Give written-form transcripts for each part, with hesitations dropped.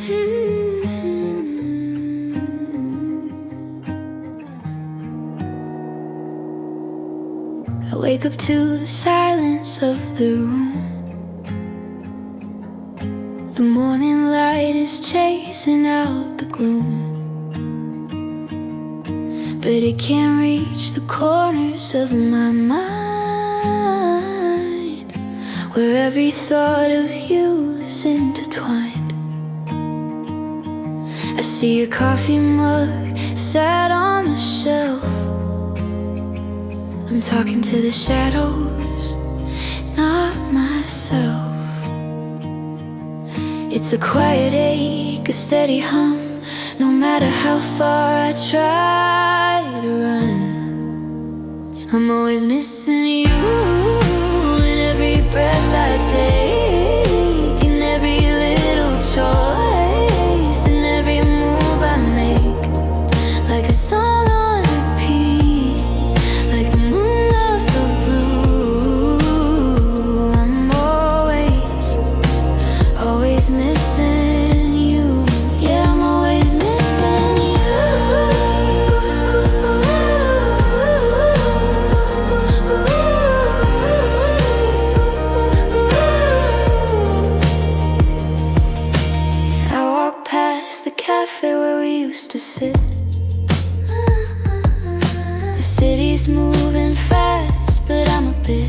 I wake up to the silence of the room. The morning light is chasing out the gloom, but it can't reach the corners of my mind, where every thought of you is intertwined. I see your coffee mug sat on the shelf. I'm talking to the shadows, not myself. It's a quiet ache, a steady hum, no matter how far I try to run. I'm always missing you in every breath I take, in every little choice, in every move I make. Like a song on repeat, like the moon loves the blue. I'm always missing you. Yeah, I'm always missing you. I walk past the cafe where we used to sit. The city's moving fast, but I'm a bit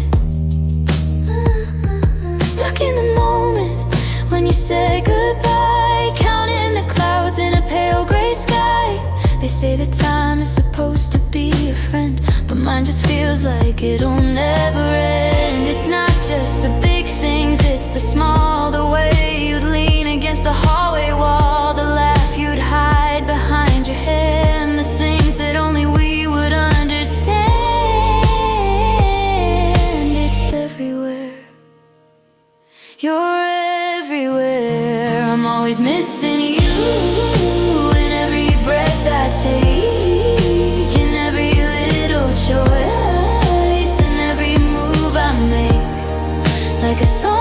stuck in the moment when you said goodbye, counting the clouds in a pale gray sky. They say that time is supposed to be a friend, but mine just feels like it'll never end. It's not just the big things, it's the small, the way you'd lean against the hallway wall, the laugh you'd hide behind your hair, and the things that only we would understand. It's everywhere. You're everywhere. I'm always missing you in every breath I take, in every little choice, in every move I make. Like a song